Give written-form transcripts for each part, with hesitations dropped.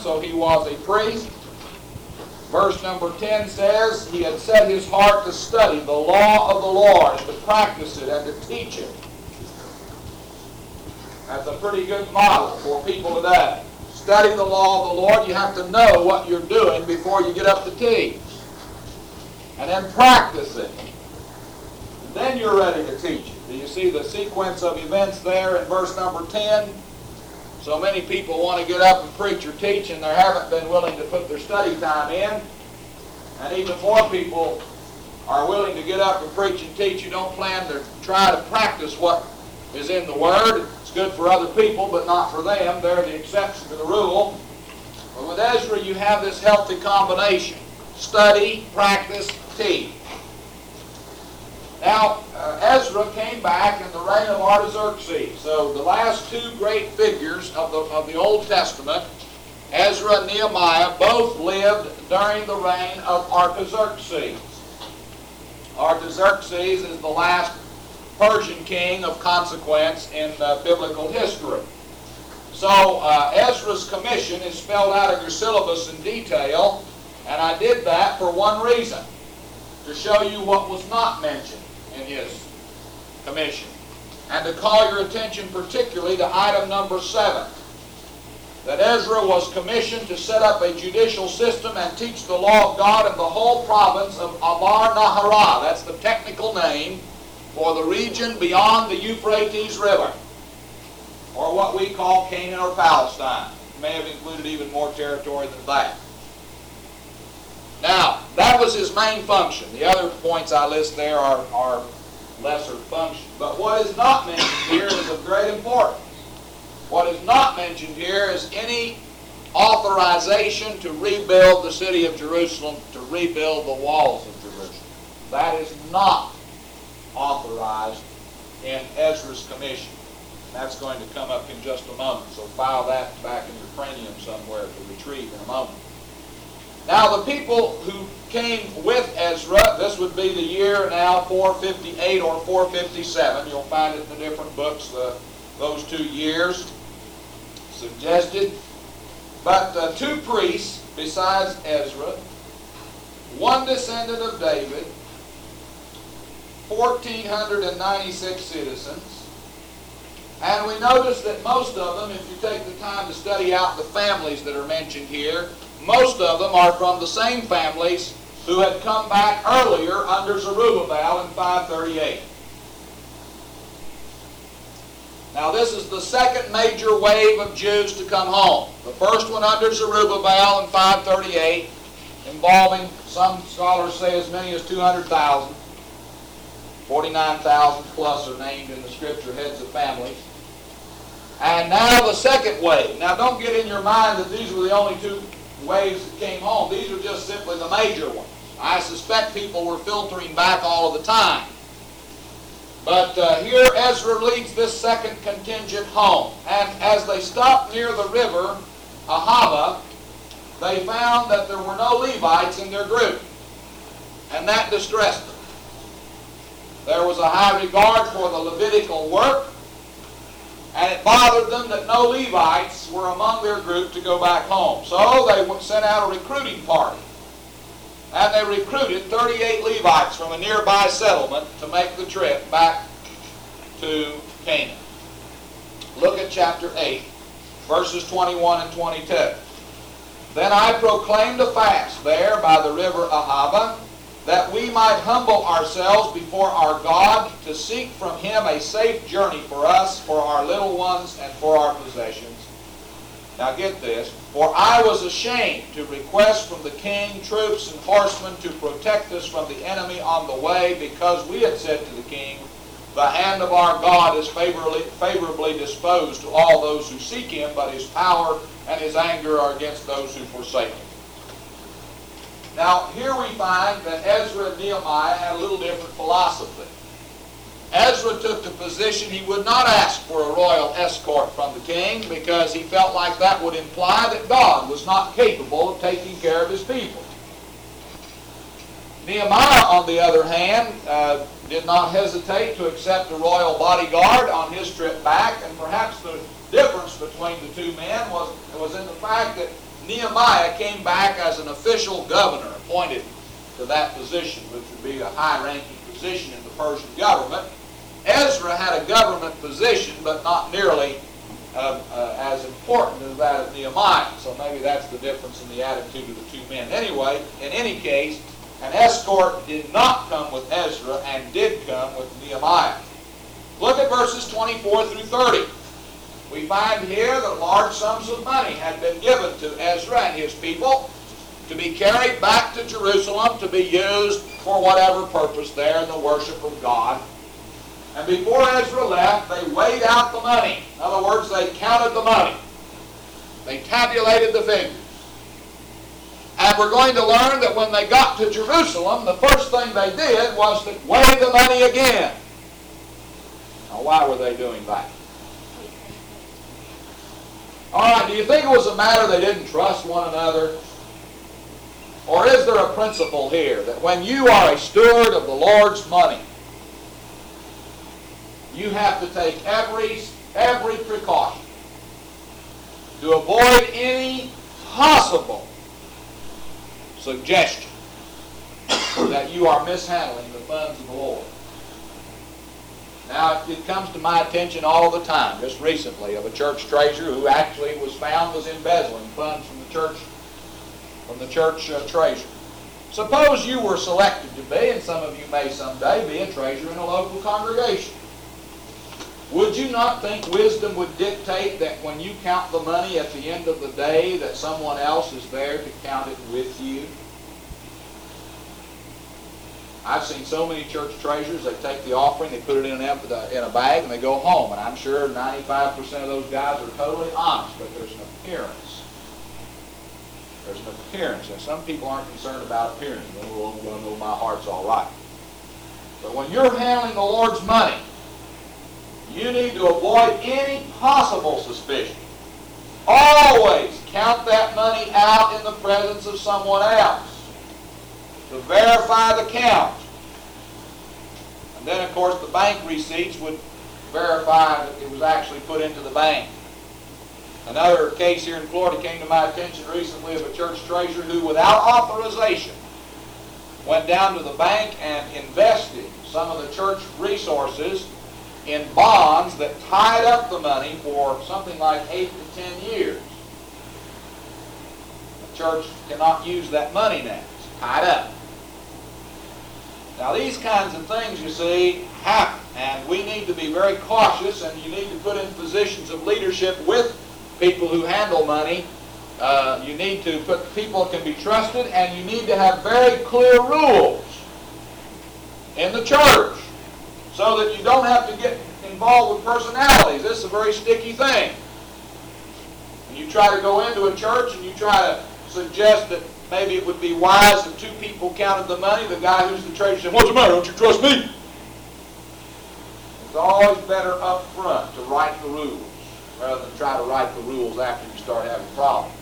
so he was a priest. Verse number 10 says, he had set his heart to study the law of the Lord, and to practice it, and to teach it. That's a pretty good model for people today. Study the law of the Lord. You have to know what you're doing before you get up to teach. And then practice it. And then you're ready to teach it. Do you see the sequence of events there in verse number 10? So many people want to get up and preach or teach, and they haven't been willing to put their study time in. And even more people are willing to get up and preach and teach. You don't plan to try to practice what is in the Word. It's good for other people, but not for them. They're the exception to the rule. But with Ezra, you have this healthy combination. Study, practice, teach. Now, Ezra came back in the reign of Artaxerxes. So the last two great figures of the Old Testament, Ezra and Nehemiah, both lived during the reign of Artaxerxes. Artaxerxes is the last Persian king of consequence in biblical history. So Ezra's commission is spelled out of your syllabus in detail, and I did that for one reason, to show you what was not mentioned in his commission, and to call your attention particularly to item number 7, that Ezra was commissioned to set up a judicial system and teach the law of God in the whole province of Amar Nahara. That's the technical name for the region beyond the Euphrates River, or what we call Canaan or Palestine. It may have included even more territory than that. Now, that was his main function. The other points I list there are lesser functions. But what is not mentioned here is of great importance. What is not mentioned here is any authorization to rebuild the city of Jerusalem, to rebuild the walls of Jerusalem. That is not authorized in Ezra's commission. That's going to come up in just a moment. So file that back in your cranium somewhere to retrieve in a moment. Now the people who came with Ezra, this would be the year now 458 or 457. You'll find it in the different books, those 2 years suggested. But 2 priests besides Ezra, 1 descendant of David, 1,496 citizens. And we notice that most of them, if you take the time to study out the families that are mentioned here, most of them are from the same families who had come back earlier under Zerubbabel in 538. Now this is the second major wave of Jews to come home. The first one under Zerubbabel in 538, involving, some scholars say, as many as 200,000. 49,000 plus are named in the Scripture heads of families. And now the second wave. Now don't get in your mind that these were the only 2 waves that came home. These are just simply the major ones. I suspect people were filtering back all of the time. But here Ezra leads this second contingent home. And as they stopped near the river Ahava, they found that there were no Levites in their group. And that distressed them. There was a high regard for the Levitical work, and it bothered them that no Levites were among their group to go back home. So they sent out a recruiting party. And they recruited 38 Levites from a nearby settlement to make the trip back to Canaan. Look at chapter 8, verses 21 and 22. Then I proclaimed a fast there by the river Ahava, that we might humble ourselves before our God, to seek from Him a safe journey for us, for our little ones, and for our possessions. Now get this. For I was ashamed to request from the king troops and horsemen to protect us from the enemy on the way, because we had said to the king, the hand of our God is favorably disposed to all those who seek Him, but His power and His anger are against those who forsake Him. Now, here we find that Ezra and Nehemiah had a little different philosophy. Ezra took the position he would not ask for a royal escort from the king, because he felt like that would imply that God was not capable of taking care of His people. Nehemiah, on the other hand, did not hesitate to accept a royal bodyguard on his trip back, and perhaps the difference between the 2 men was in the fact that Nehemiah came back as an official governor appointed to that position, which would be a high-ranking position in the Persian government. Ezra had a government position, but not nearly as important as that of Nehemiah. So maybe that's the difference in the attitude of the two men. Anyway, in any case, an escort did not come with Ezra and did come with Nehemiah. Look at verses 24 through 30. We find here that large sums of money had been given to Ezra and his people to be carried back to Jerusalem to be used for whatever purpose there in the worship of God. And before Ezra left, they weighed out the money. In other words, they counted the money. They tabulated the figures. And we're going to learn that when they got to Jerusalem, the first thing they did was to weigh the money again. Now, why were they doing that? All right, do you think it was a matter they didn't trust one another? Or is there a principle here that when you are a steward of the Lord's money, you have to take every precaution to avoid any possible suggestion that you are mishandling the funds of the Lord? Now, it comes to my attention all the time, just recently, of a church treasurer who actually was found was embezzling funds from the church treasury. Suppose you were selected to be, and some of you may someday be, a treasurer in a local congregation. Would you not think wisdom would dictate that when you count the money at the end of the day that someone else is there to count it with you? I've seen so many church treasurers, they take the offering, they put it in a bag, and they go home. And I'm sure 95% of those guys are totally honest, but there's an appearance. There's an appearance. And some people aren't concerned about appearance. Oh, I'm going to know my heart's all right. But when you're handling the Lord's money, you need to avoid any possible suspicion. Always count that money out in the presence of someone else to verify the count. And then, of course, the bank receipts would verify that it was actually put into the bank. Another case here in Florida came to my attention recently of a church treasurer who, without authorization, went down to the bank and invested some of the church resources in bonds that tied up the money for something like 8 to 10 years. The church cannot use that money now. It's tied up. Now, these kinds of things, you see, happen, and we need to be very cautious, and you need to put in positions of leadership with people who handle money. You need to put people who can be trusted, and you need to have very clear rules in the church so that you don't have to get involved with personalities. This is a very sticky thing. When you try to go into a church and you try to suggest that maybe it would be wise if 2 people counted the money, the guy who's the treasurer said, "What's the matter? Don't you trust me?" It's always better up front to write the rules rather than try to write the rules after you start having problems.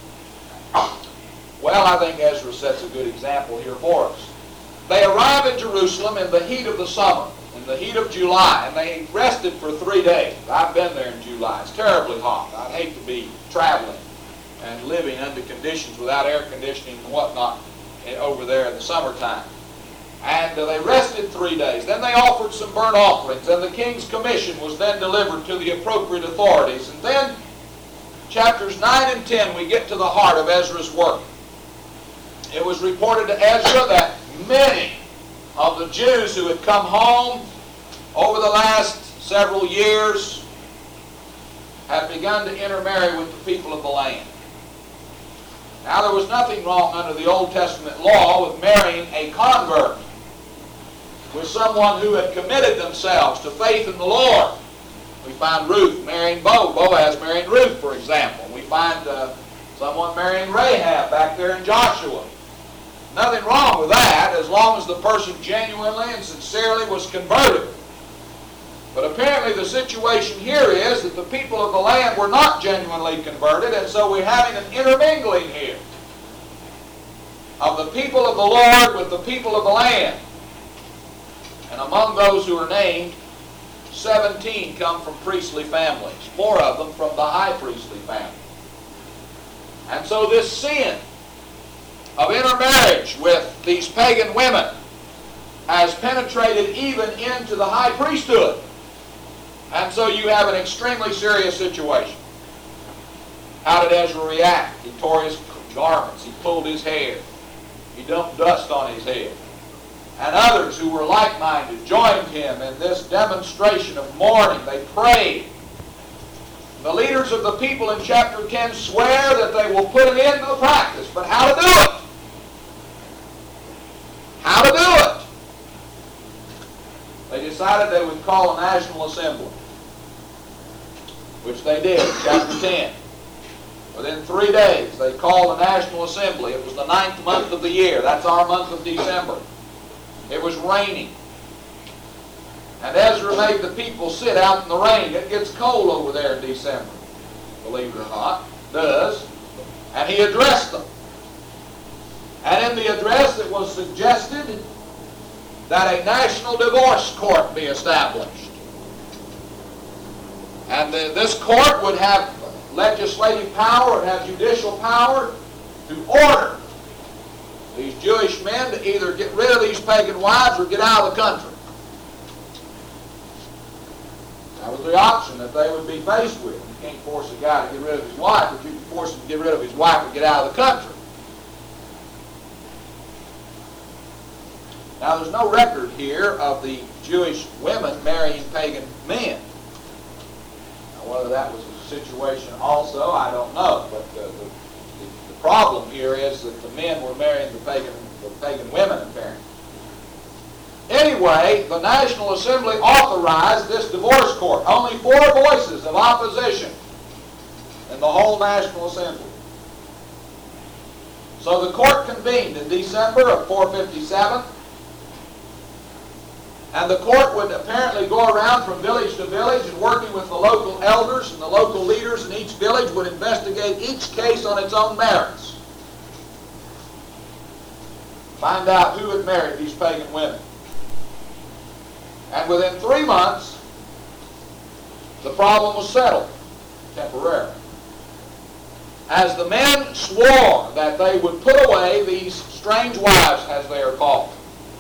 Well, I think Ezra sets a good example here for us. They arrive in Jerusalem in the heat of the summer, in the heat of July, and they rested for 3 days. I've been there in July. It's terribly hot. I'd hate to be traveling and living under conditions without air conditioning and whatnot over there in the summertime. And they rested 3 days. Then they offered some burnt offerings, and the king's commission was then delivered to the appropriate authorities. And then, chapters 9 and 10, we get to the heart of Ezra's work. It was reported to Ezra that many of the Jews who had come home over the last several years had begun to intermarry with the people of the land. Now, there was nothing wrong under the Old Testament law with marrying a convert, with someone who had committed themselves to faith in the Lord. We find Ruth marrying Boaz marrying Ruth, for example. We find someone marrying Rahab back there in Joshua. Nothing wrong with that as long as the person genuinely and sincerely was converted. But apparently the situation here is that the people of the land were not genuinely converted, and so we're having an intermingling here of the people of the Lord with the people of the land. And among those who are named, 17 come from priestly families, 4 of them from the high priestly family. And so this sin of intermarriage with these pagan women has penetrated even into the high priesthood. And so you have an extremely serious situation. How did Ezra react? He tore his garments. He pulled his hair. He dumped dust on his head. And others who were like-minded joined him in this demonstration of mourning. They prayed. The leaders of the people in chapter 10 swear that they will put an end to the practice. But how to do it? How to do it? They decided they would call a national assembly, which they did in chapter 10. Within 3 days, they called a national assembly. It was the 9th month of the year. That's our month of December. It was raining. And Ezra made the people sit out in the rain. It gets cold over there in December, believe it or not. It does. And he addressed them. And in the address it was suggested that a national divorce court be established. And this court would have legislative power and have judicial power to order these Jewish men to either get rid of these pagan wives or get out of the country. That was the option that they would be faced with. You can't force a guy to get rid of his wife, but you can force him to get rid of his wife and get out of the country. Now, there's no record here of the Jewish women marrying pagan men. Now, whether that was a situation also, I don't know. But the problem here is that the men were marrying the pagan women, apparently. Anyway, the National Assembly authorized this divorce court. Only 4 voices of opposition in the whole National Assembly. So the court convened in December of 457. And the court would apparently go around from village to village and working with the local elders and the local leaders in each village would investigate each case on its own merits. Find out who had married these pagan women. And within 3 months, the problem was settled temporarily. As the men swore that they would put away these strange wives, as they are called.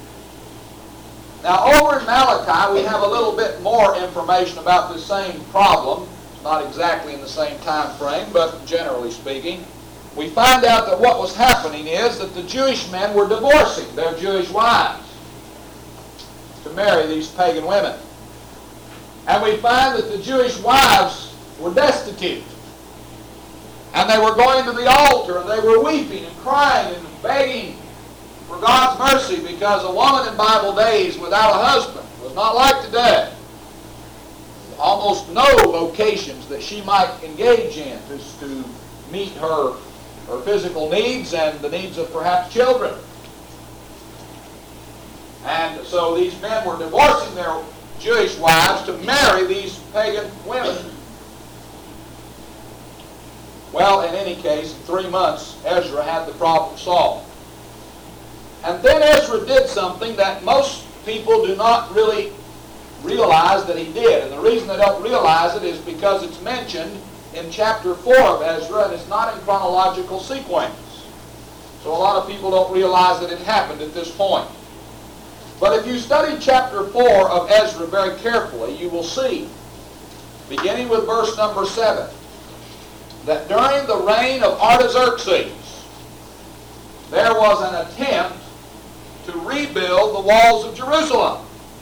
Now, over in Malachi, we have a little bit more information about this same problem. Not exactly in the same time frame, but generally speaking. We find out that what was happening is that the Jewish men were divorcing their Jewish wives to marry these pagan women. And we find that the Jewish wives were destitute. And they were going to the altar, and they were weeping and crying and begging for God's mercy, because a woman in Bible days without a husband was not like today. Almost no vocations that she might engage in to meet her physical needs and the needs of perhaps children. And so these men were divorcing their Jewish wives to marry these pagan women. Well, in any case, in 3 months, Ezra had the problem solved. And then Ezra did something that most people do not really realize that he did. And the reason they don't realize it is because it's mentioned in chapter 4 of Ezra, and it's not in chronological sequence. So a lot of people don't realize that it happened at this point. But if you study chapter 4 of Ezra very carefully, you will see, beginning with verse number 7, that during the reign of Artaxerxes, there was an attempt to rebuild the walls of Jerusalem.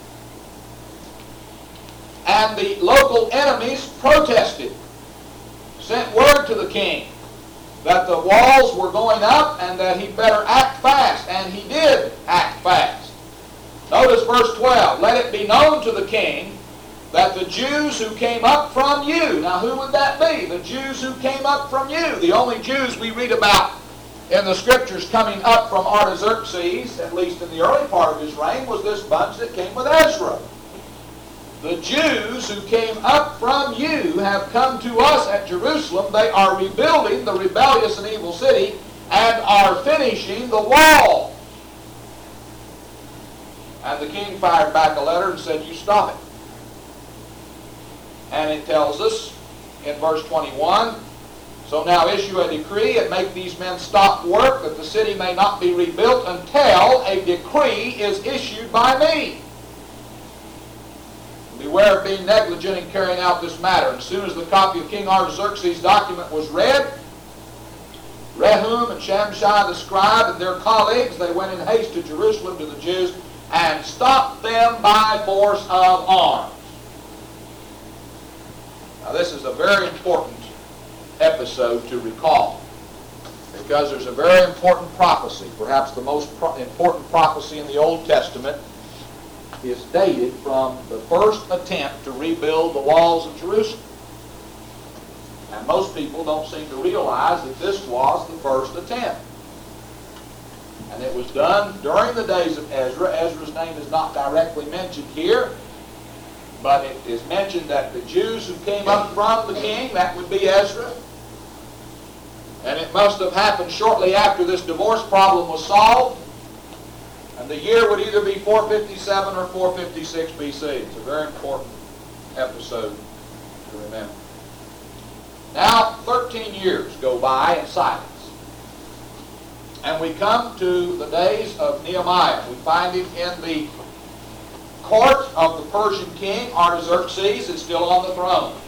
And the local enemies protested, sent word to the king that the walls were going up and that he better act fast. And he did act fast. Notice verse 12. Let it be known to the king that the Jews who came up from you. Now who would that be? The Jews who came up from you. The only Jews we read about in the Scriptures coming up from Artaxerxes, at least in the early part of his reign, was this bunch that came with Ezra. The Jews who came up from you have come to us at Jerusalem. They are rebuilding the rebellious and evil city and are finishing the wall. And the king fired back a letter and said, you stop it. And it tells us in verse 21 So now issue a decree and make these men stop work, that the city may not be rebuilt until a decree is issued by me. Beware of being negligent in carrying out this matter. And as soon as the copy of King Artaxerxes' document was read, Rehum and Shamshai the scribe and their colleagues, they went in haste to Jerusalem to the Jews and stopped them by force of arms. Now this is a very important episode to recall, because there's a very important prophecy, perhaps the most important prophecy in the Old Testament, is dated from the first attempt to rebuild the walls of Jerusalem. And most people don't seem to realize that this was the first attempt. And it was done during the days of Ezra. Ezra's name is not directly mentioned here, but it is mentioned that the Jews who came up from the king, that would be Ezra, and it must have happened shortly after this divorce problem was solved, and the year would either be 457 or 456 BC. It's a very important episode to remember. Now, 13 years go by in silence. And we come to the days of Nehemiah. We find him in the court of the Persian king, Artaxerxes, is still on the throne.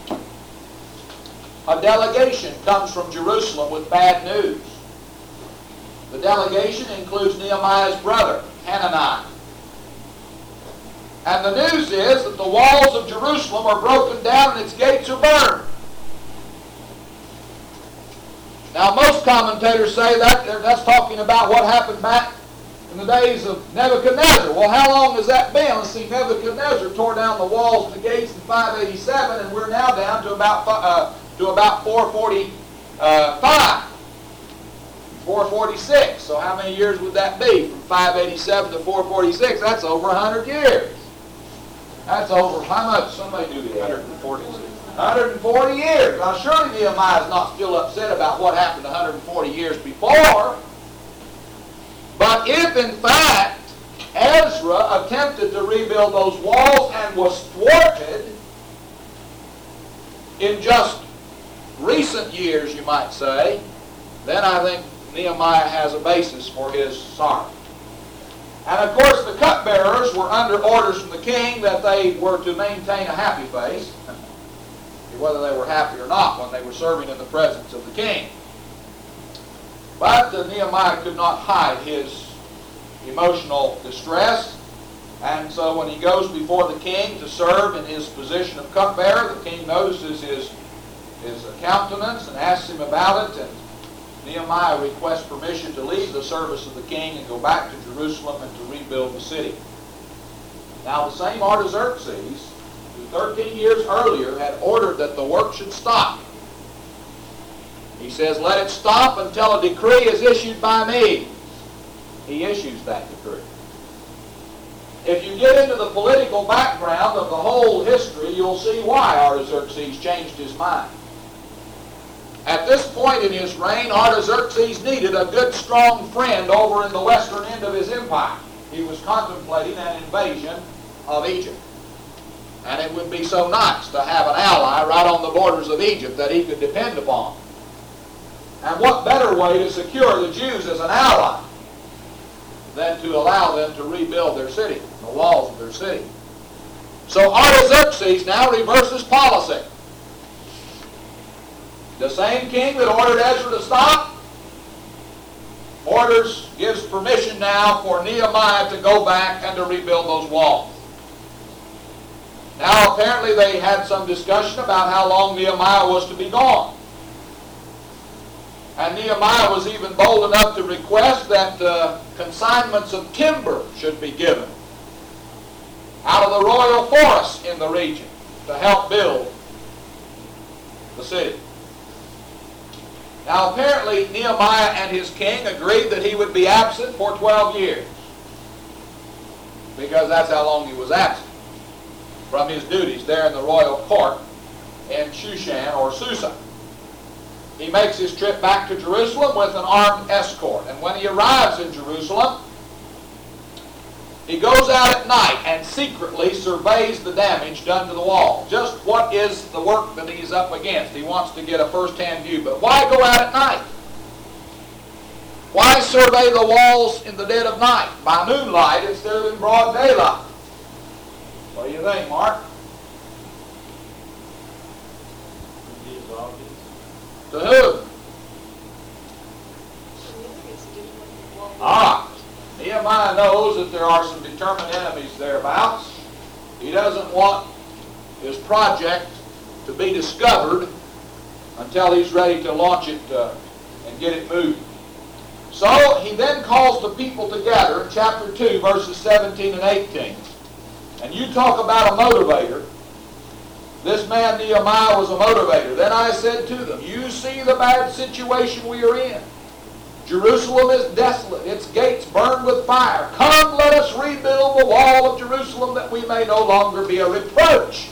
A delegation comes from Jerusalem with bad news. The delegation includes Nehemiah's brother, Hanani. And the news is that the walls of Jerusalem are broken down and its gates are burned. Now, most commentators say that's talking about what happened back in the days of Nebuchadnezzar. Well, how long has that been? Let's see, Nebuchadnezzar tore down the walls and the gates in 587, and we're now down to about 445, 446. So how many years would that be? From 587 to 446, that's over 100 years. That's over, how much? Somebody do the 146. 140 years. Now surely Nehemiah is not still upset about what happened 140 years before. But if in fact Ezra attempted to rebuild those walls and was thwarted in just recent years, you might say, then I think Nehemiah has a basis for his sorrow. And of course the cupbearers were under orders from the king that they were to maintain a happy face, whether they were happy or not when they were serving in the presence of the king. But Nehemiah could not hide his emotional distress, and so when he goes before the king to serve in his position of cupbearer, the king notices his countenance and asks him about it, and Nehemiah requests permission to leave the service of the king and go back to Jerusalem and to rebuild the city. Now the same Artaxerxes, 13 years earlier, had ordered that the work should stop. He says, let it stop until a decree is issued by me. He issues that decree. If you get into the political background of the whole history, you'll see why Artaxerxes changed his mind. At this point in his reign, Artaxerxes needed a good, strong friend over in the western end of his empire. He was contemplating an invasion of Egypt. And it would be so nice to have an ally right on the borders of Egypt that he could depend upon. And what better way to secure the Jews as an ally than to allow them to rebuild their city, the walls of their city. So Artaxerxes now reverses policy. The same king that ordered Ezra to stop gives permission now for Nehemiah to go back and to rebuild those walls. Now, apparently they had some discussion about how long Nehemiah was to be gone. And Nehemiah was even bold enough to request that consignments of timber should be given out of the royal forests in the region to help build the city. Now, apparently Nehemiah and his king agreed that he would be absent for 12 years, because that's how long he was absent from his duties there in the royal court in Shushan or Susa. He makes his trip back to Jerusalem with an armed escort. And when he arrives in Jerusalem, he goes out at night and secretly surveys the damage done to the wall. Just what is the work that he's up against? He wants to get a first-hand view. But why go out at night? Why survey the walls in the dead of night, by moonlight instead of in broad daylight? What do you think, Mark? To who? Nehemiah knows that there are some determined enemies thereabouts. He doesn't want his project to be discovered until he's ready to launch it and get it moving. So he then calls the people together in chapter 2, verses 17 and 18. And you talk about a motivator. This man Nehemiah was a motivator. Then I said to them, you see the bad situation we are in. Jerusalem is desolate, its gates burned with fire. Come, let us rebuild the wall of Jerusalem that we may no longer be a reproach.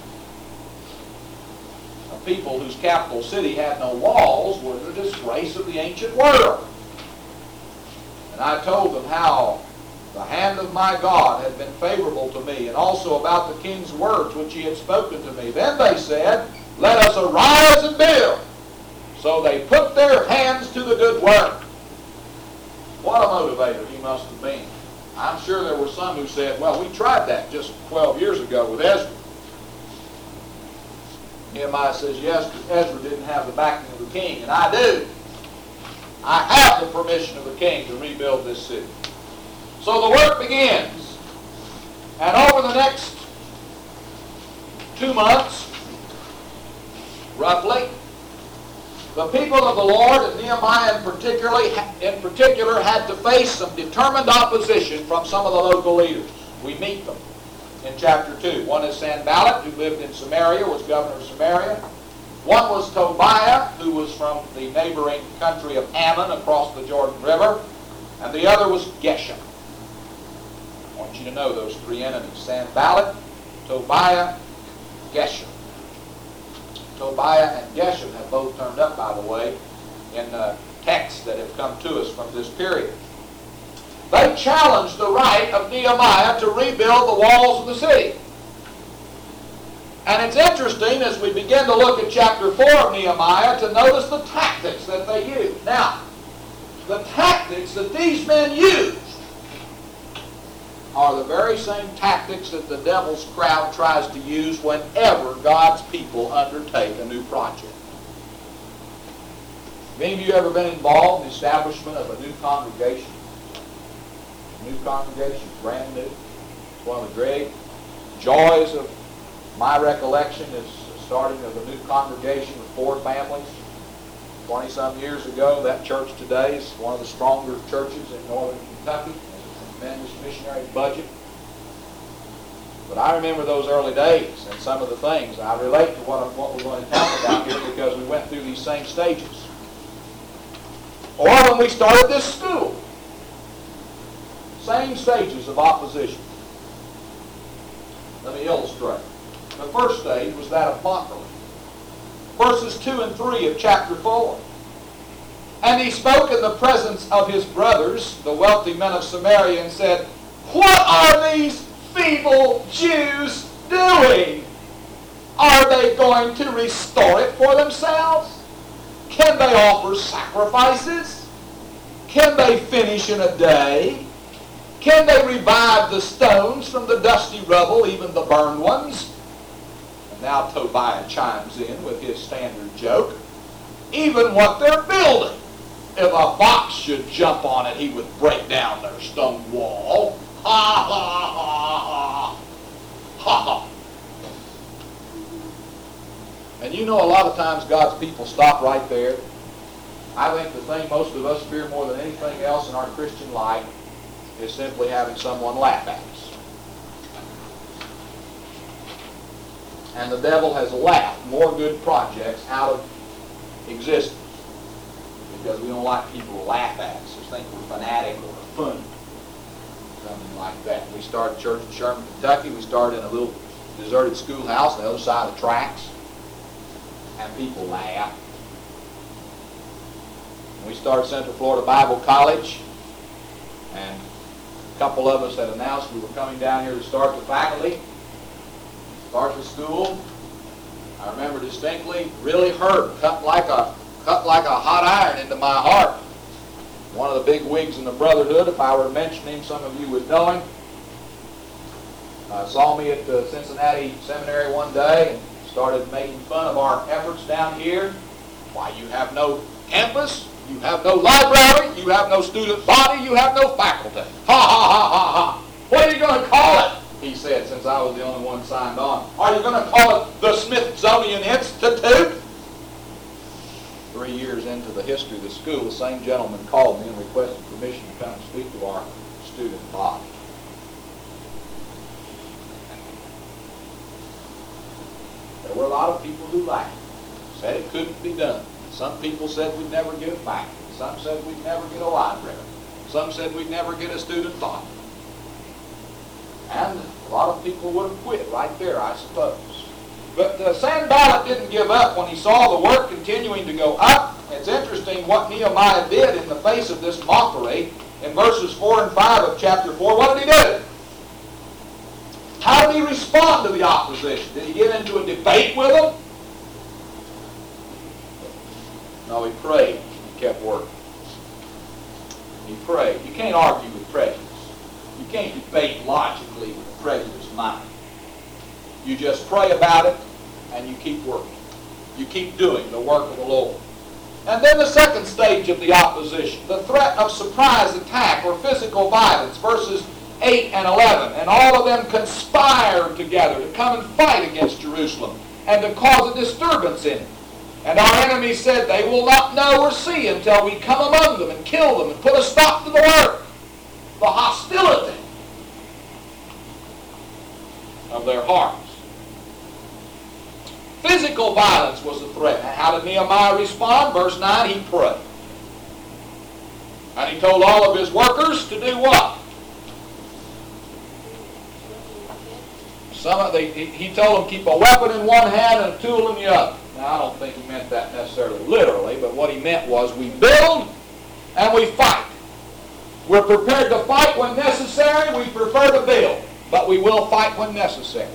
A people whose capital city had no walls were the disgrace of the ancient world. And I told them how the hand of my God had been favorable to me, and also about the king's words which he had spoken to me. Then they said, let us arise and build. So they put their hands to the good work. What a motivator he must have been. I'm sure there were some who said, well, we tried that just 12 years ago with Ezra. Nehemiah says, yes, but Ezra didn't have the backing of the king, and I do. I have the permission of the king to rebuild this city. So the work begins. And over the next 2 months, roughly, the people of the Lord, and Nehemiah in particular, had to face some determined opposition from some of the local leaders. We meet them in chapter 2. One is Sanballat, who lived in Samaria, was governor of Samaria. One was Tobiah, who was from the neighboring country of Ammon across the Jordan River. And the other was Geshem. I want you to know those three enemies: Sanballat, Tobiah, Geshem. Tobiah and Geshem have both turned up, by the way, in texts that have come to us from this period. They challenged the right of Nehemiah to rebuild the walls of the city. And it's interesting, as we begin to look at chapter 4 of Nehemiah, to notice the tactics that they used. Now, the tactics that these men used are the very same tactics that the devil's crowd tries to use whenever God's people undertake a new project. Have any of you ever been involved in the establishment of a new congregation? A new congregation, brand new. It's one of the great joys of my recollection is the starting of a new congregation with 4 families. 20-some years ago, that church today is one of the stronger churches in northern Kentucky. Tremendous missionary budget. But I remember those early days and some of the things. I relate to what we're going to talk about here because we went through these same stages. Or when we started this school, same stages of opposition. Let me illustrate. The first stage was that of mockery. Verses 2 and 3 of chapter 4. And he spoke in the presence of his brothers, the wealthy men of Samaria, and said, what are these feeble Jews doing? Are they going to restore it for themselves? Can they offer sacrifices? Can they finish in a day? Can they revive the stones from the dusty rubble, even the burned ones? And now Tobiah chimes in with his standard joke. Even what they're building. If a fox should jump on it, he would break down their stone wall. Ha, ha, ha, ha. Ha, ha. And you know, a lot of times God's people stop right there. I think the thing most of us fear more than anything else in our Christian life is simply having someone laugh at us. And the devil has laughed more good projects out of existence. Because we don't like people to laugh at us or think we're fanatic or funny. Something like that. We started church in Sherman, Kentucky. We started in a little deserted schoolhouse on the other side of the tracks. And people laughed. We started Central Florida Bible College. And A couple of us had announced we were coming down here to start the faculty, start the school. I remember distinctly, really hurt, cut like a hot iron into my heart. One of the big wigs in the Brotherhood, if I were to mention him, some of you would know him, saw me at the Cincinnati Seminary one day and started making fun of our efforts down here. Why, you have no campus, you have no library, you have no student body, you have no faculty. Ha, ha, ha, ha, ha. What are you going to call it? He said, since I was the only one signed on. Are you going to call it the Smithsonian Institute? 3 years into the history of the school, the same gentleman called me and requested permission to come and speak to our student body. There were a lot of people who laughed, said it couldn't be done. Some people said we'd never get a faculty. Some said we'd never get a library. Some said we'd never get a student body. And a lot of people would have quit right there, I suppose. But Sanballat didn't give up when he saw the work continuing to go up. It's interesting what Nehemiah did in the face of this mockery. In verses 4 and 5 of chapter 4, what did he do? How did he respond to the opposition? Did he get into a debate with them? No, he prayed. He kept working. He prayed. You can't argue with prejudice. You can't debate logically with a prejudiced mind. You just pray about it and you keep working. You keep doing the work of the Lord. And then the second stage of the opposition, the threat of surprise attack or physical violence, verses 8 and 11. And all of them conspired together to come and fight against Jerusalem and to cause a disturbance in it. And our enemy said, they will not know or see until we come among them and kill them and put a stop to the work. The hostility of their hearts. Physical violence was the threat. And how did Nehemiah respond? Verse 9, he prayed. And he told all of his workers to do what? He told them keep a weapon in one hand and a tool in the other. Now, I don't think he meant that necessarily literally, but what he meant was we build and we fight. We're prepared to fight when necessary. We prefer to build, but we will fight when necessary.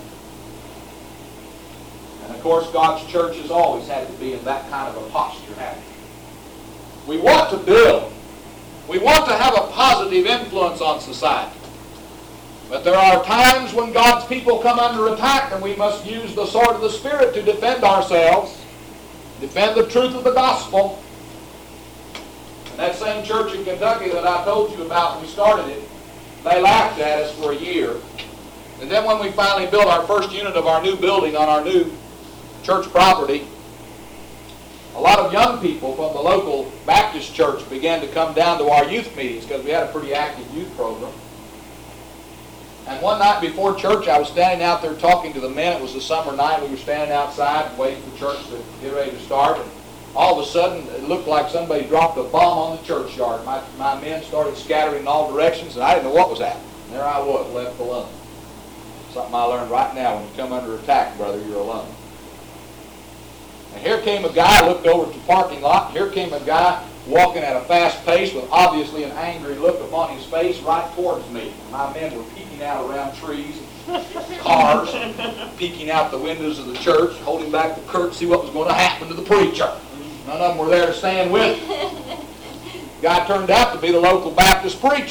And of course, God's church has always had to be in that kind of a posture, hasn't it? We want to build. We want to have a positive influence on society. But there are times when God's people come under attack, and we must use the sword of the Spirit to defend ourselves, defend the truth of the gospel. And that same church in Kentucky that I told you about when we started it, they laughed at us for a year. And then when we finally built our first unit of our new building on our new church property, a lot of young people from the local Baptist church began to come down to our youth meetings because we had a pretty active youth program. And one night before church, I was standing out there talking to the men. It was a summer night. We were standing outside waiting for church to get ready to start. And all of a sudden, it looked like somebody dropped a bomb on the churchyard. My men started scattering in all directions, and I didn't know what was happening. And there I was, left alone. Something I learned right now: when you come under attack, brother, you're alone. And here came a guy. I looked over at the parking lot. Here came a guy walking at a fast pace with obviously an angry look upon his face right towards me. My men were peeking out around trees, cars, peeking out the windows of the church, holding back the curtain to see what was going to happen to the preacher. None of them were there to stand with him. Guy turned out to be the local Baptist preacher.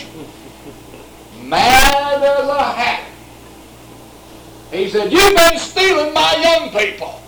Mad as a hatter. He said, "You've been stealing my young people."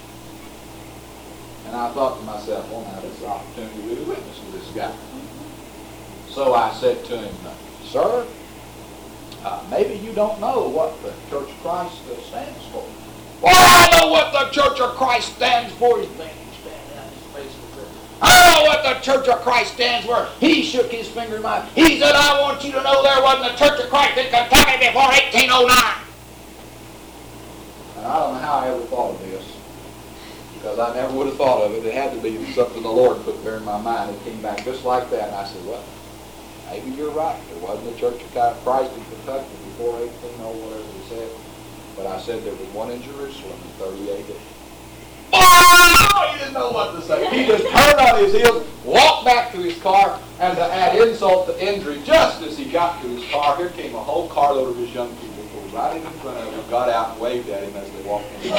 And I thought to myself, well, now this is an opportunity to witness to this guy. So I said to him, "Sir, maybe you don't know what the Church of Christ stands for." "Well, I know what the Church of Christ stands for." He's standing out his face with it. "I know what the Church of Christ stands for." He shook his finger in my. He said, "I want you to know there wasn't a Church of Christ in Kentucky before 1809. And I don't know how I ever thought of this, because I never would have thought of it. It had to be something the Lord put there in my mind. It came back just like that, and I said, well, maybe you're right. There wasn't a Church of Christ in Kentucky before 1800, whatever he said. But I said there was one in Jerusalem in 30 AD. Oh, you didn't know what to say. He just turned on his heels, walked back to his car, and to add insult to injury, just as he got to his car, here came a whole carload of his young people, pulled right in front of him, got out and waved at him as they walked in.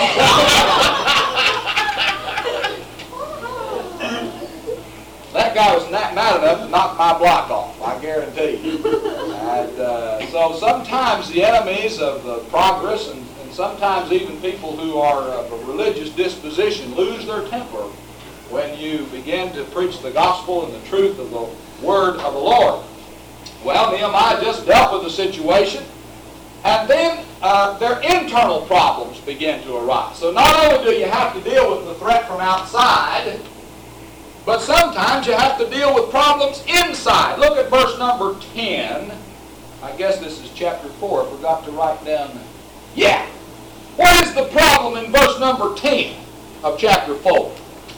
That guy was not mad enough to knock my block off, I guarantee you. And so sometimes the enemies of progress and sometimes even people who are of a religious disposition lose their temper when you begin to preach the gospel and the truth of the word of the Lord. Well, Nehemiah just dealt with the situation, and then their internal problems begin to arise. So not only do you have to deal with the threat from outside, but sometimes you have to deal with problems inside. Look at verse number 10. I guess this is chapter 4. I forgot to write down. Yeah. What is the problem in verse number 10 of chapter 4?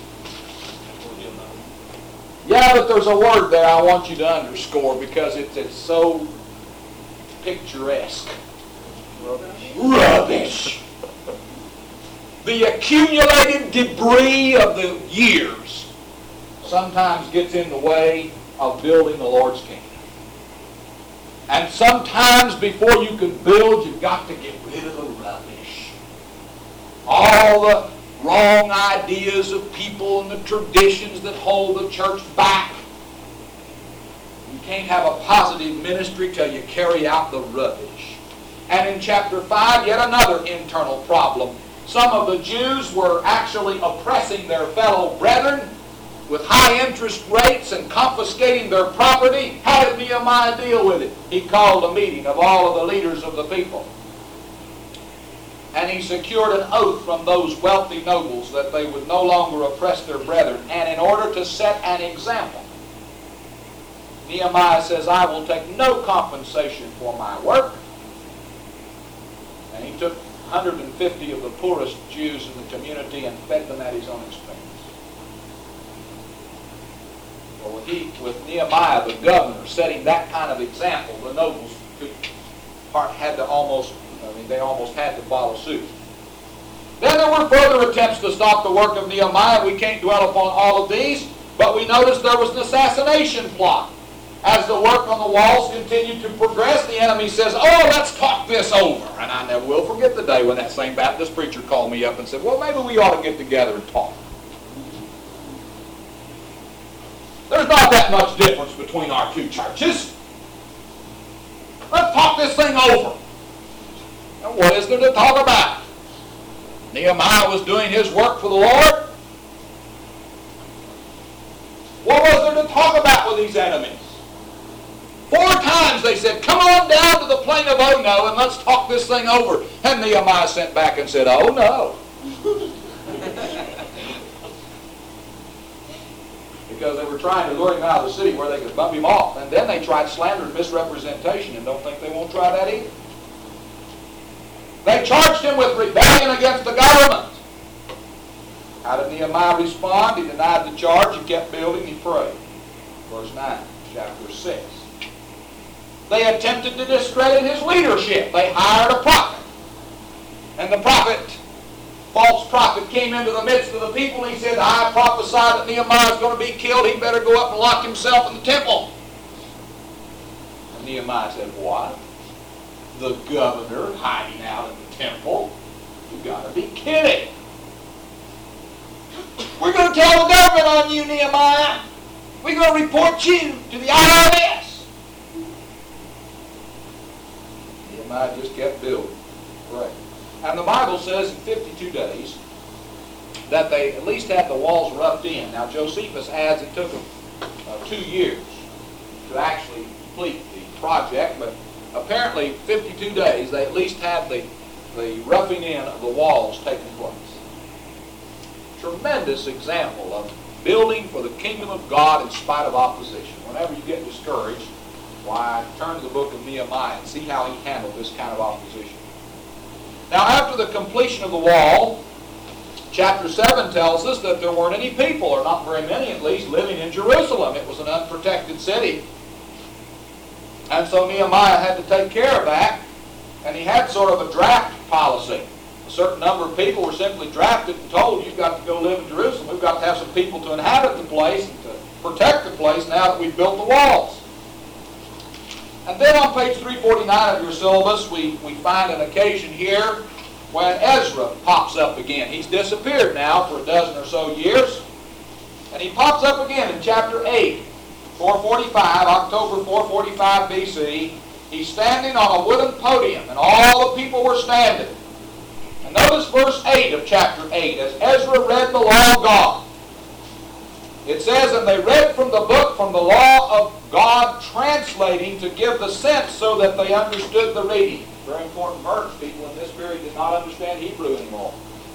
Yeah, but there's a word there I want you to underscore because it's so picturesque. Rubbish. The accumulated debris of the years sometimes gets in the way of building the Lord's kingdom. And sometimes before you can build, you've got to get rid of the rubbish. All the wrong ideas of people and the traditions that hold the church back. You can't have a positive ministry till you carry out the rubbish. And in chapter 5, yet another internal problem. Some of the Jews were actually oppressing their fellow brethren with high interest rates and confiscating their property. How did Nehemiah deal with it? He called a meeting of all of the leaders of the people. And he secured an oath from those wealthy nobles that they would no longer oppress their brethren. And in order to set an example, Nehemiah says, I will take no compensation for my work. And he took 150 of the poorest Jews in the community and fed them at his own expense. Well, with Nehemiah, the governor, setting that kind of example, the nobles had to almost had to follow suit. Then there were further attempts to stop the work of Nehemiah. We can't dwell upon all of these, but we notice there was an assassination plot. As the work on the walls continued to progress, the enemy says, oh, let's talk this over. And I never will forget the day when that same Baptist preacher called me up and said, well, maybe we ought to get together and talk. There's not that much difference between our two churches. Let's talk this thing over. And what is there to talk about? Nehemiah was doing his work for the Lord. What was there to talk about with these enemies? 4 times they said, come on down to the plain of Ono and let's talk this thing over. And Nehemiah sent back and said, oh no. Because they were trying to lure him out of the city where they could bump him off. And then they tried slander and misrepresentation, and don't think they won't try that either. They charged him with rebellion against the government. How did Nehemiah respond? He denied the charge, he kept building, he prayed. Verse 9, chapter 6. They attempted to discredit his leadership. They hired a prophet. And the false prophet, came into the midst of the people and he said, I prophesy that Nehemiah is going to be killed. He better go up and lock himself in the temple. And Nehemiah said, what? The governor hiding out in the temple? You've got to be kidding. We're going to tell the government on you, Nehemiah. We're going to report you to the IRS. Nehemiah just kept building. Right. And the Bible says in 52 days that they at least had the walls roughed in. Now Josephus adds it took them 2 years to actually complete the project, but apparently 52 days they at least had the roughing in of the walls taking place. Tremendous example of building for the kingdom of God in spite of opposition. Whenever you get discouraged, why, turn to the book of Nehemiah and see how he handled this kind of opposition. Now, after the completion of the wall, chapter 7 tells us that there weren't any people, or not very many at least, living in Jerusalem. It was an unprotected city. And so Nehemiah had to take care of that, and he had sort of a draft policy. A certain number of people were simply drafted and told, you've got to go live in Jerusalem. We've got to have some people to inhabit the place and to protect the place now that we've built the walls. And then on page 349 of your syllabus, we find an occasion here when Ezra pops up again. He's disappeared now for a dozen or so years. And he pops up again in chapter 8, 445, October 445 BC. He's standing on a wooden podium, and all the people were standing. And notice verse 8 of chapter 8, as Ezra read the law of God. It says, and they read from the book, from the law of God, translating to give the sense so that they understood the reading. Very important verse. People in this period did not understand Hebrew anymore.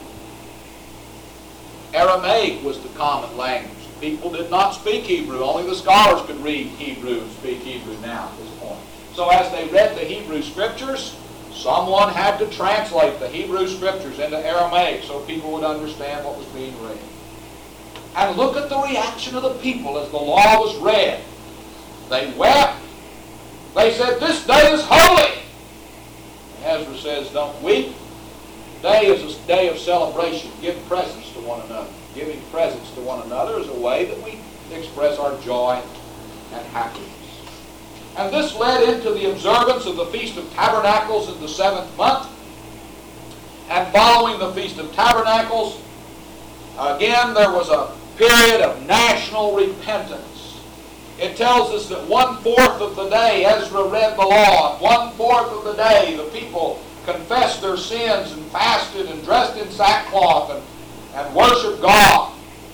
Aramaic was the common language. People did not speak Hebrew. Only the scholars could read Hebrew and speak Hebrew now at this point. So as they read the Hebrew Scriptures, someone had to translate the Hebrew Scriptures into Aramaic so people would understand what was being read. And look at the reaction of the people as the law was read. They wept. They said, this day is holy. And Ezra says, don't weep. Today is a day of celebration. Give presents to one another. Giving presents to one another is a way that we express our joy and happiness. And this led into the observance of the Feast of Tabernacles in the 7th month. And following the Feast of Tabernacles, again there was a period of national repentance. It tells us that 1/4 of the day Ezra read the law, and 1/4 of the day the people confessed their sins and fasted and dressed in sackcloth and worshiped God.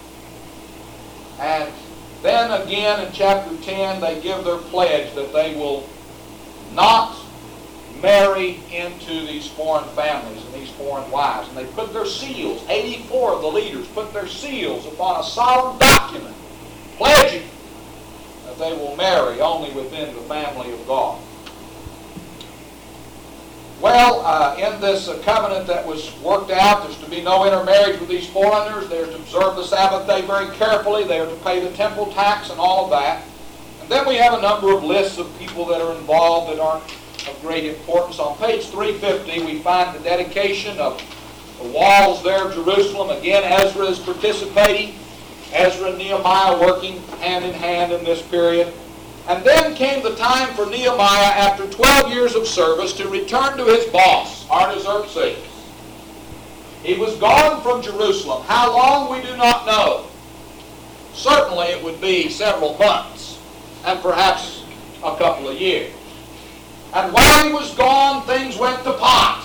And then again in chapter 10 they give their pledge that they will not marry into these foreign families and these foreign wives. And they put their seals, 84 of the leaders put their seals upon a solemn document pledging that they will marry only within the family of God. Well, in this covenant that was worked out, there's to be no intermarriage with these foreigners. They are to observe the Sabbath day very carefully. They are to pay the temple tax and all of that. And then we have a number of lists of people that are involved that aren't of great importance. On page 350, we find the dedication of the walls there of Jerusalem. Again, Ezra is participating. Ezra and Nehemiah working hand in hand in this period. And then came the time for Nehemiah, after 12 years of service, to return to his boss, Artaxerxes. He was gone from Jerusalem. How long, we do not know. Certainly it would be several months, and perhaps a couple of years. And while he was gone, things went to pot.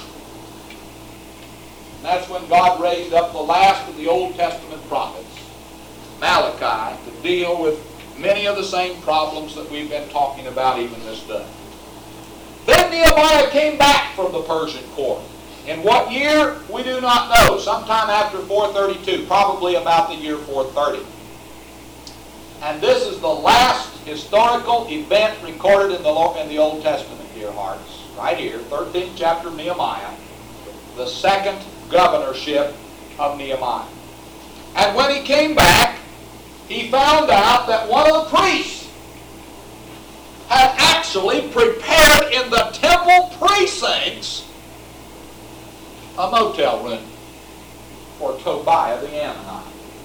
And that's when God raised up the last of the Old Testament prophets, Malachi, to deal with many of the same problems that we've been talking about even this day. Then Nehemiah came back from the Persian court. In what year? We do not know. Sometime after 432, probably about the year 430. And this is the last historical event recorded in the Old Testament, dear hearts. Right here, 13th chapter of Nehemiah, the second governorship of Nehemiah. And when he came back, he found out that one of the priests had actually prepared in the temple precincts a motel room for Tobiah the Ammonite.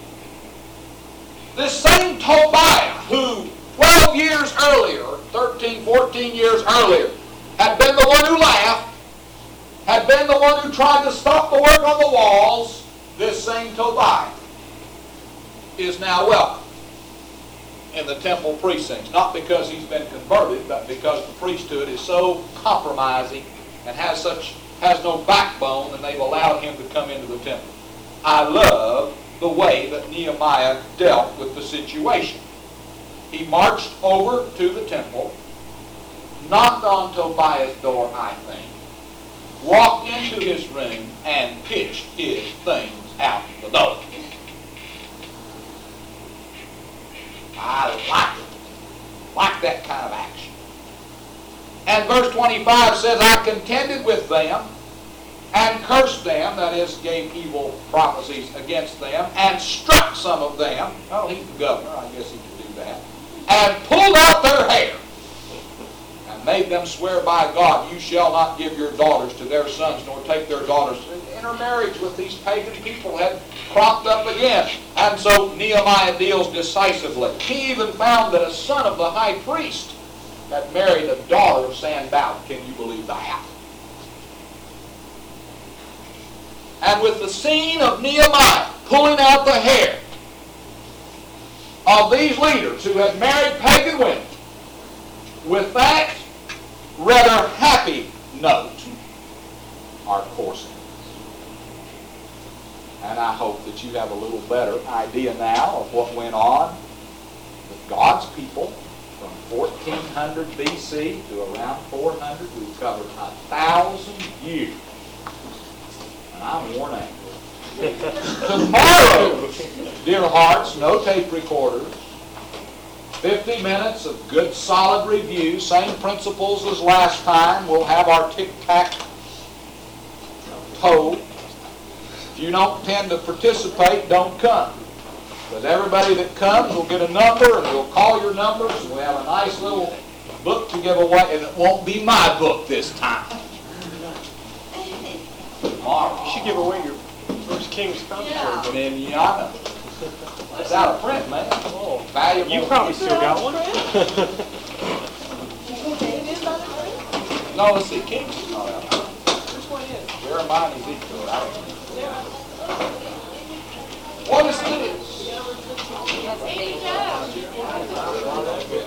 This same Tobiah, who 12 years earlier, 13, 14 years earlier, had been the one who laughed, had been the one who tried to stop the work on the walls, this same Tobiah is now welcome in the temple precincts. Not because he's been converted, but because the priesthood is so compromising and has no backbone, and they've allowed him to come into the temple. I love the way that Nehemiah dealt with the situation. He marched over to the temple, knocked on Tobiah's door, I think, walked into his room, and pitched his things out the door. I like that kind of action. And verse 25 says, I contended with them and cursed them, that is, gave evil prophecies against them, and struck some of them. Oh, he's the governor, I guess he could do that. And pulled out their hair, and made them swear by God, you shall not give your daughters to their sons, nor take their daughters. intermarriage with these pagan people had cropped up again. And so Nehemiah deals decisively. He even found that a son of the high priest had married a daughter of Sanballat. Can you believe that? And with the scene of Nehemiah pulling out the hair of these leaders who had married pagan women, with that rather happy note, our course ends. And I hope that you have a little better idea now of what went on with God's people from 1400 BC to around 400. We've covered 1,000 years. And I'm worn out. Tomorrow, dear hearts, no tape recorders, 50 minutes of good solid review, same principles as last time. We'll have our tic-tac-toe. If you don't tend to participate, don't come. Because everybody that comes will get a number, and we'll call your numbers, and we'll have a nice little book to give away, and it won't be my book this time. Tomorrow. You should give away your First Kings commentary. Miniana. It's out of print, man. Oh, Valuable. you probably still got one. No, let's see. Kings is not out. Which one is? Jeremiah and Ezekiel. What is this?